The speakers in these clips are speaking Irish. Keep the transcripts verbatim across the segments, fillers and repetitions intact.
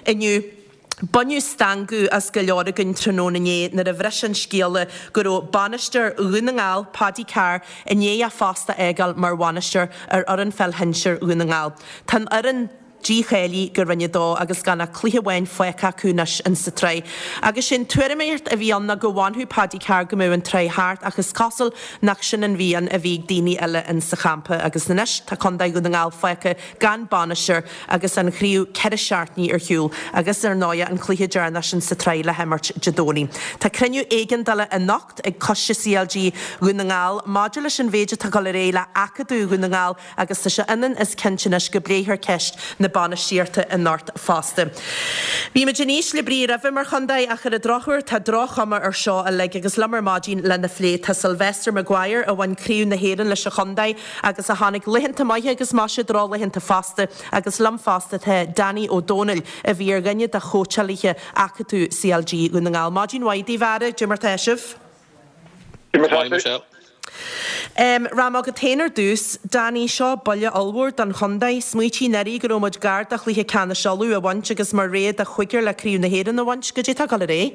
inniu Bunniu stangu as go leor gon trónané na a bhrisin scéala go raibh banisteir únagáil Paddy Carr inné a fásta éigeal mar bhanisteir ar oran fel hinseir únagáil. Tá oran G chéili gur rinne dó agus ganna cluiche bhain foicha cúnas in sa trí. Agus sin tuairimíart a bhí anna go bhainthú Paddy Carr go mú an trí háart agus casal nach sin an bhíon a bhí daoine eile in sa champa agus nanis tá condaid go ngáil foicha gan banisteir agus an chríú ceir seaartní ar hiúil agus ar náia an cluiche dearna sin sa trí le hemmart jadóní. Tá criniú éigen dala a nocht ag cosise C L G gúnagáil modula sin bhéide tá go réile acadú gúnagáil agus tá se inan is cinsinis go bléithar ceist na bana síirte in náirt fásta. Bhí me Janice le brí rahim mar chundaid a chur a drochúir tá drochama ar seo a le agus lemar mágin le na flé tá Sylvester Maguire a bhain críú na héan leis a chundaid agus a hánig lihinnta maithe agus má se drá lihinnta fásta agus lam fásta the Danny O'Donnell a bhí ar gannne de chótealiche acatú C L G gúnagáil. Mágin waidí bhare, Jimmer Teisih. Jimmer Teisih. Um, Ram agad téanaar dús, Danny seo baile almhór don chundaid smuotí narí go róid gard a chluiche ceanna sealú a bhaint agus mar réad a chuigear le críú na héan a bhaint go dtí tá gal ré?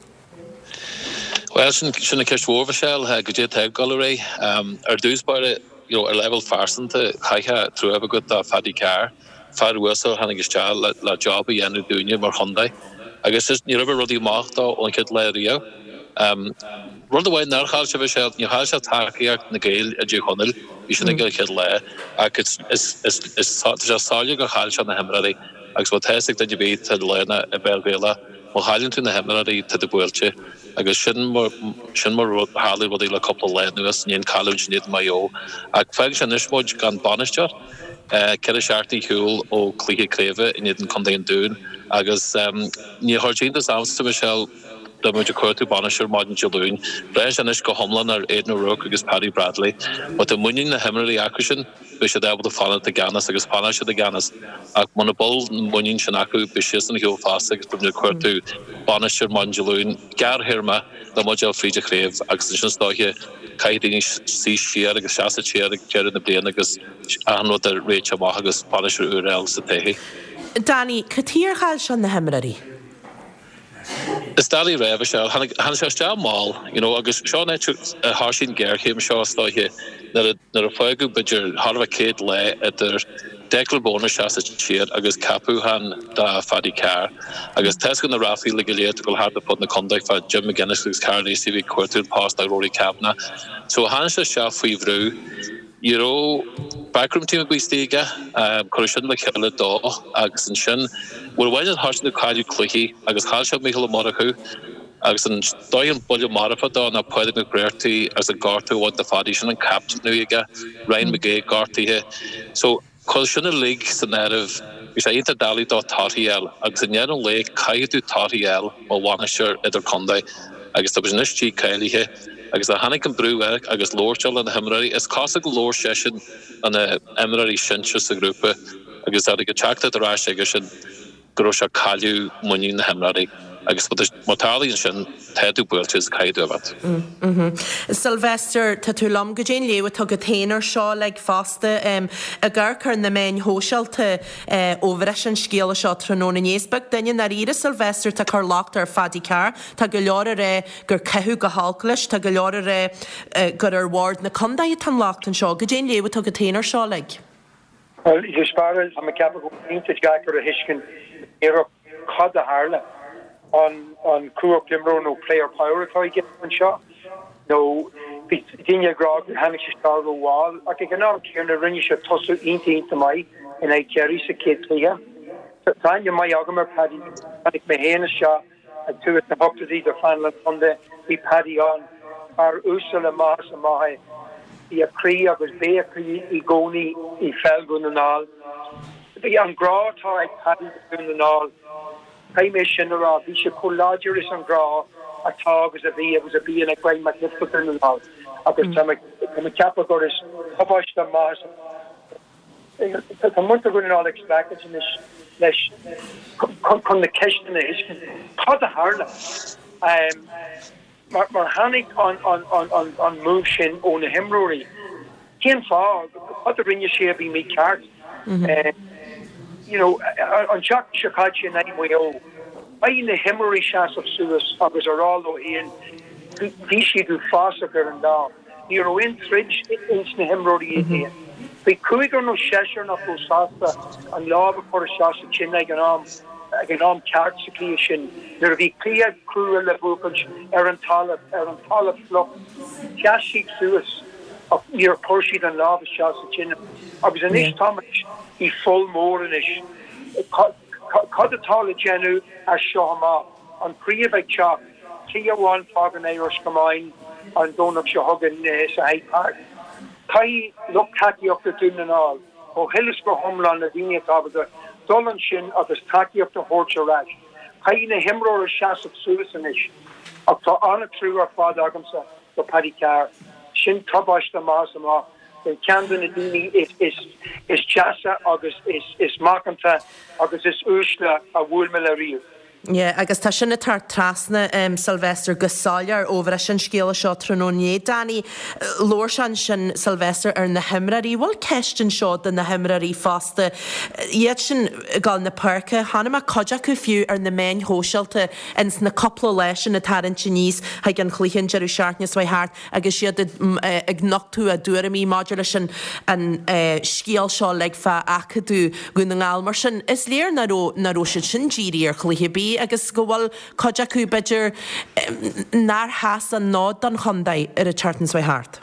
Well, sin sinna ceist mhórfa seil go dtí tá gal ré ar dús baire ar level farsanta chaiche trú a go a Paddy Carr fear uasar hanna isteach le le job a dhéanú dúine mar chundaid agus is ní rubber rudí máchtá ón cid le rio. Um, Rud a bhain narchail se bheith sealt, ní háil se takeíocht na gail a dú chonil, bhí sin na gail cid le, ac is sáile go cháil se na hemraí, agus bh teisig da dibéid tá lena a belgéile, má háilinn tú na hemraí tá builte, agus sin mar hálaí bhd le coppla lenuas, níon cáilúid níad maió, ac feig sin ismóid gan banisteir, ceir a seaartní hiúil ó clíthe cléimhe in iad an condaon dún, agus ní háirtín das amsta Michelle da muid a cuairtú banisteir maidin Jaloon, breis anis go homlan ar Aidan O'Rourke agus Paddy Bradley, but a muinin na hemraí acu sin, bhí sé dabal a fanna a ganas agus panna se a ganas, ach man a bol muinin sin acu bhí sias an hiúil fásta agus bhí cuairtú banisteir maidin Jaloon, gar hirma da muid al fríide chréimh agus sin stáithe caiidíní sí siar agus seasa siar ag ceir na bliana agus anhd a réit amach agus banisteir úrál sa téhi. Danny, catíar cháil se na hemraí? Is dali rah se han se sta mal, you know, agus seo net a hasin ger chéim seo stoiche nar a foigu bidger harfa céad le idir decle bonus se a siad agus capú han da Paddy Carr agus tes gon na rafi le goléad go hard pod na conduct fa Jim McGuinness agus Carl C V quarter past a Rory Cabna. So han se se fuivrú you know, backroom team we stiga, um, correction like Hilla Do, agus and Shin. We're waiting hard to call you clicky, agus Halsha Michael Monaco, agus and Doyen Bully Marafa on a Poetic McBrearty as a Gartu, what the Foundation and Captain Nuiga, Ryan McGay, Garty here. So, correction league, the narrative, which I enter Dali dot Tatiel, agus and Yano Lake, Kayatu Tatiel, or Wanasher, Ether Conde, agus the business G. Kylie here. Agus a hannig an brú erg agus lóirteil an hemraí is cosig lóir session an emraí sinse sa grúpa agus a go teachta a ráis agus sin go se callú muí na hemraí agus mortálaí sin teadú builte is caiidú avat. Sylvester tá tú lom go dé léú tá go téanaar seo le fásta a ggurchar na main hóseilta óhreis an scéala seo tróna néasbeg daine na ire Sylvester tá chu lácht ar Paddy Carr tá go leor ré gur cethú go hálcalis tá go leor ré gur ar ward na condaid tan lácht an seo go dé léú tá go téanaar seo le. Well, is spare am a cap go vintage guy for a hiskin era cod a harla on on Cook Dimro no player power if I get one shot. No Dinya Grog Hamish Star wall. I can not care the ring should tussle eighteen to my and I carry a kid here. So Tanya my Ogmer Paddy Paddy Mahana shot and two at the hook to either Fanland on the we Paddy on our Ursula Mars and my the Cree of his Bay Cree Igoni he fell gun and all. The young Gra tie Paddy gun and all. I mission around we should pull larger is on Gra a tog was a V it was a B and a quite magnificent and all. I could tell me the capital is publish the Mars. A month ago and all expected in this this con the question is cause a hard um Mar Hannig on on on on on move shin on the hemrory. Ken fog, what the ring you share be me card. you know, on Jack Shakachi and Naimoyo, I in the Hemorrhage Shas of Suez, I was Araldo in Dishi do Fosaker and down. You know, in Fridge, it's the Hemorrhage in. We could go no Shasher, not go Sasta, and Lava for a Shas of Chin, like an arm, like an arm card situation. There be clear, cruel, Levucage, Aaron Talib, Aaron Talib, Fluff, Jashi Suez. Of near Purshid and Lava Shas of Chin. I was an Ish Thomas, he full more in Ish. Cod the Tala Genu as Shahama on Priya by Chop, Kia one Fog and Irish Combine, and Donut Shahogan Sahai Park. Tai look Taki up the Dun and all, O Hillisburg Homeland, the Dina Tabata, Dolan Shin of the Taki up the Horcher Rash. Tai in a Hemro or Shas of Suicinish, up to Anna through our father Agamsa, the Paddy Car, Shin Tabash the Masama. The Camden Adini is is is Chassa, August is is Markanta, August is Ushla, a Woolmelaria. Yeah, agus tá sinna tar trasna um, Sylvester Gusáliar over a sin scéala seo trónné Danny Lór sin sin Sylvester ar na himraí bhil ceistin seo den na himraí fásta iad sin gal na parca hanna má coide acu fiú ar na main hóseilta ins na coppla leis sin na taran níos ha gan chluchan jeú seaartne swai hart agus siad ag nochtú a dúramí modula sin an scéal seo le fa acadú gun na ngáil mar sin is léir na ró na ró sin jírí ar chluhibí agus go bhfuil coide acu beidir nar has an nád don chundaid ar a chartans way hart.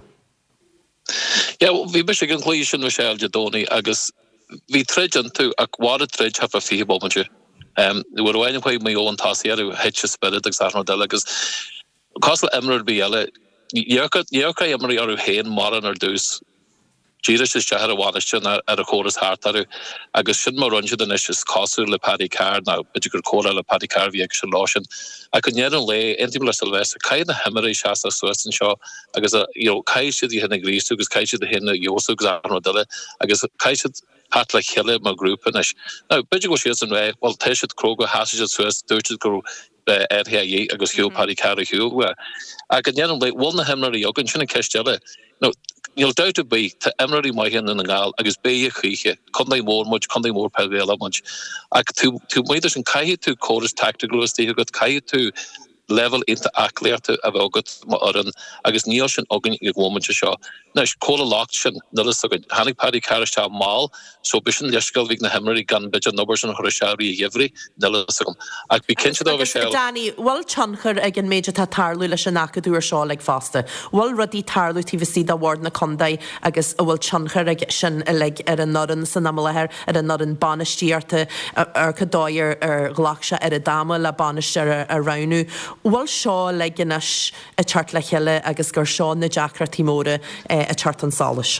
Yeah, we wish we can please in Michelle Jadoni agus we trejan to a quad trade have a fee moment. Um we were waiting for my own tassier hitch spirit example delegas Castle Emerald Biella Yerka Yerka Emery or Hain Moran or Deuce Jiris is Jahara Wanishan at a chorus heart agus should more run the niches Castle Le Paddy Car now, but you could call a Paddy Car via action lotion. I could never lay intimate Sylvester kind of Hemmery Shasta Swiss and Shaw. I guess you know Kai should the hen agrees to because Kai should the hen Yosu example Dilla. I guess Kai should hat like Hill my group and now but you go shares and way well Tishat Kroger Hashes Swiss Durchit go Ed here ye I guess Hugh Paddy Car Hugh where I could never lay one the Hemmery Yogan Shin and Kishjella. No you'll doubt to be to Emery my hand in the gal I guess be a creature couldn't they more much couldn't they more pale much I to to waiters and Kai to chorus tactical as they got Kai to level into Aclair to about good modern I guess Nielsen Ogan woman to show now call a loction Nillis Hanny Paddy Carish Mal so Bishan Yeshkel Vigna Hemmery gun budget numbers and Horashari Yevry Nillis I be kinship over shell Danny well chunker again major tatarlu Lashanaka do or shaw like faster well ruddy tarlu T V C the ward na Condai I guess well chunker again shin a leg at a northern Sanamalaher at a northern Banish to Erkadoyer or Glaksha at a dama la Banish around Well shaw like in a chart like Hille agus gur Sean na Jackra Timore a chart on Solish.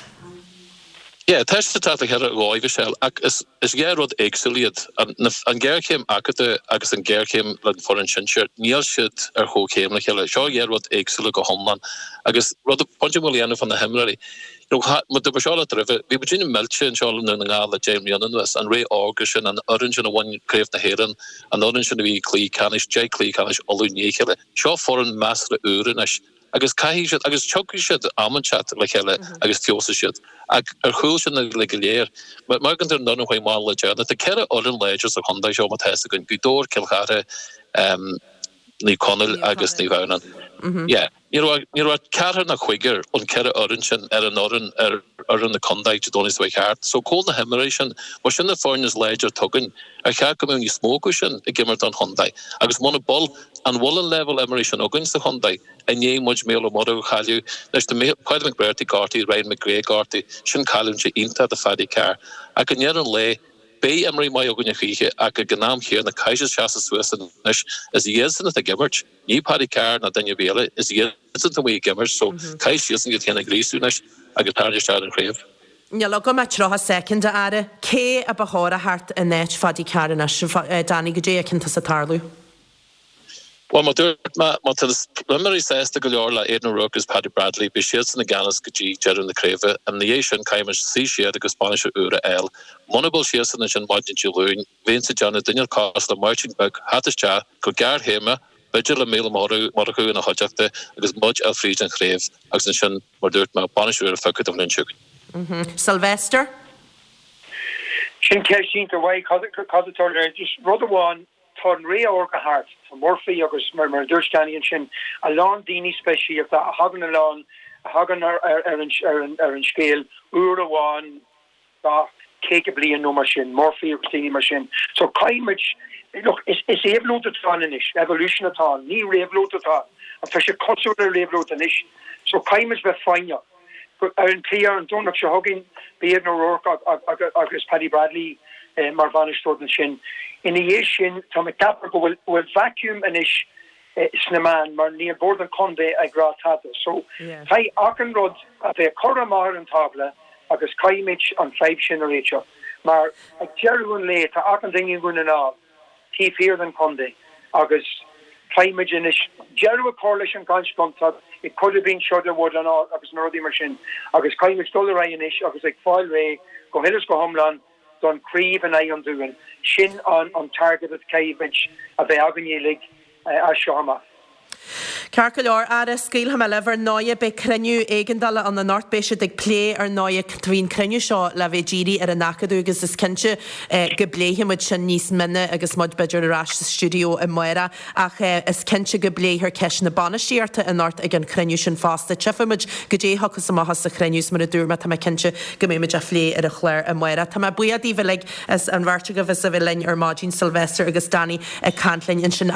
Yeah, that's the type of header go Michelle. Is is Gerard excellent and and Ger came akate agus and Ger came like for an shirt. Neil shit or who came like Hille. Shaw Gerard excellent go homeland. Agus rod the punch William from the Hemmery. You know, with the Bashala River, we were in Melchi and Charlotte and the Jamie and West and Ray August and Orange and one crave the Heron and Orange and the Clee Canish, J. Clee Canish, all in Yakele. Shaw foreign master Urinish. I guess Kai should, I guess Chucky should, Almond chat like Helle, I guess Tiosa should. I who should like a year, but Mercantor none of my model legend that the Kera Orin Ledgers of Honda Show Matesic and Gudor, Kilhara, um, Ní Connell agus ní bhhanan. Yeah, you know, you know, Cara na Quigger on Cara Orange and er an Oran er er in the conduct to Donny's way hard. So call the hemorrhage was in the foreigners ledger token. I can't come in you smoke cushion a gimmer on Hyundai. I was one a ball and wallen level emeration against the Hyundai and ye much mail or mother value. There's the mail quite McBurty Garty, Ryan McGray Garty, Shin Callum into the Faddy car. I can yet lay Bay Emery my ogun fiche a ganam here in the Kaiser's chassis Swiss and Nish as he is in the Gimmert. Ye Paddy car not then you be it is he isn't the way Gimmers so Kaiser isn't get in a grease to Nish I get tired of and crave. Ja lo go match a second are K a bahora hart a net Faddy car and a Danny Gajay akin to Satarlu. Well, my dear, my my preliminary says the Galorla Aidan Rook is Paddy Bradley, Bishiels and the Ganas Gaji, Jerry the Crave, and the Asian Kaimish Sea Shea, the Spanish Ura L, Monable Shields and the Jean Martin Juloon, Vincent John, Daniel Costa, Marching Book, Hattis Cha, Cogar Hema, Vigil and Mila Moru, Moraku and a Hojacte, because much Alfred and Crave, Oxension, or Dirt, my Banish Ura Fucket of Lynchuk. Sylvester? Sin ceisiint a bhaid cadatóir just rud amháin tá ré orga hart a Murphy agus mar mar dúirstaíonn sin a lán daoine speisiíocht a hagan a lán a hagan ar ar an scéal uair amháin dá céice bliain nó mar sin Murphy agus daoine mar sin so caiimiid look is is éhlót atá inis evolution atá ní réhlót atá a tá sé cosú ar réhlót inis so caiimiid bheith fáine ar an clear an dúnach se hagin Beard O'Rourke agus Paddy Bradley mar vanistorden sin in dhé sin tá me capar go bhfuil vacuum inis sna man mar níor bord an condé ag grá tata so tá acan rud a bheith chora mar an tabla agus caiimiid an feib sin a réiteo mar ag jearún le tá acan dingin gúna ná tí fear an condé agus caiimiid inis jearú a corlais an ganspomta it could have been shorter wood an agus Northern machine agus caiimiid dul ra inis agus ag fáil ré go hillis go homlan don críb an é an dúin sin an an targeted caiimiid a bheith agannélig a seama. Cearca leor ar a scéal ha me lever náia be creniu éigendala an na Northbéise ag plé ar náia trín creniu seo le bheith ddíri ar a nacadú agus is cinse go bléhiimiid sin níos minne agus mud beidir arás sa studio i Moira ach is cinse go bléhir ceis na banistíarta in North ag an creniu sin fásta tifaimiid go dé hachas amachchas sa crenius mar a dúrma tá cinse go méimiid a phlé ar a chléir i Moira. Tá buadí bheith is an bharte go bheits a bheith lein ar Mágin Sylvester agus Danny a Cantlainn in sin